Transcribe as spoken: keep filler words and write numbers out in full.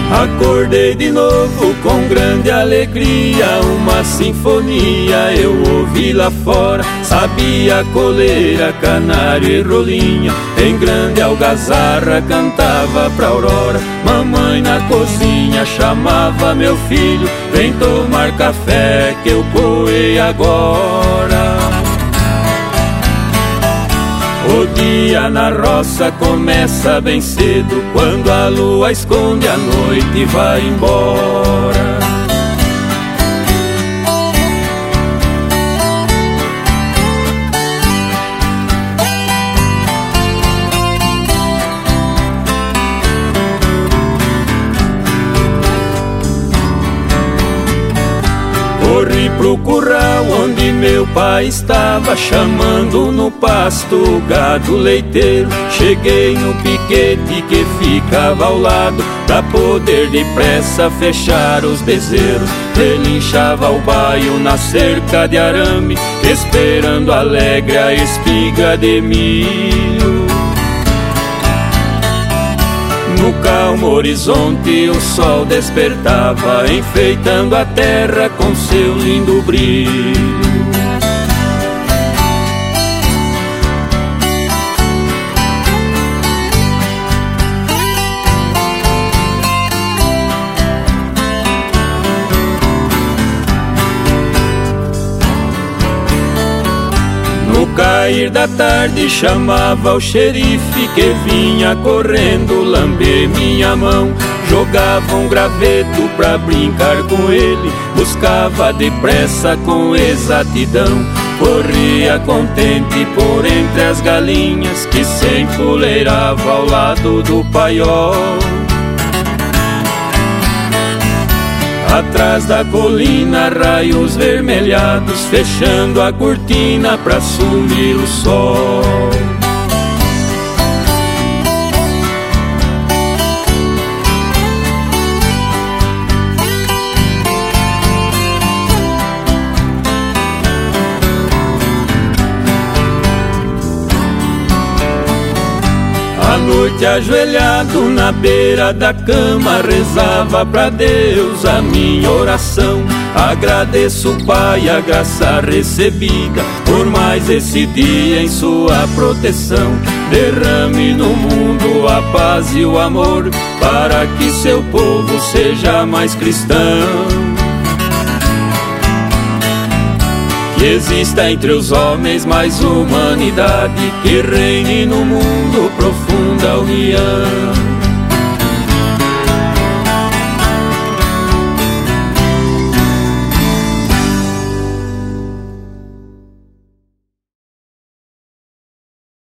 Acordei de novo com grande alegria, uma sinfonia eu ouvi lá fora. Sabia coleira, canário e rolinha, em grande algazarra cantava pra aurora. Mamãe na cozinha chamava meu filho, vem tomar café que eu coei agora. O dia na roça começa bem cedo, quando a lua esconde a noite e vai embora. Corri pro curral onde meu pai estava, chamando no pasto o gado leiteiro. Cheguei no piquete que ficava ao lado, pra poder depressa fechar os bezerros. Relinchava o baio na cerca de arame, esperando alegre a espiga de milho. No calmo horizonte o sol despertava, enfeitando a terra com seu lindo brilho. No cair da tarde chamava o xerife, que vinha correndo lamber minha mão. Jogava um graveto pra brincar com ele, buscava depressa com exatidão. Corria contente por entre as galinhas, que se enfuleirava ao lado do paiol. Atrás da colina, raios vermelhados, fechando a cortina pra sumir o sol. À noite ajoelhado na beira da cama, rezava pra Deus a minha oração. Agradeço, Pai, a graça recebida, por mais esse dia em sua proteção. Derrame no mundo a paz e o amor, para que seu povo seja mais cristão. Que exista entre os homens mais humanidade, que reine no mundo profunda união.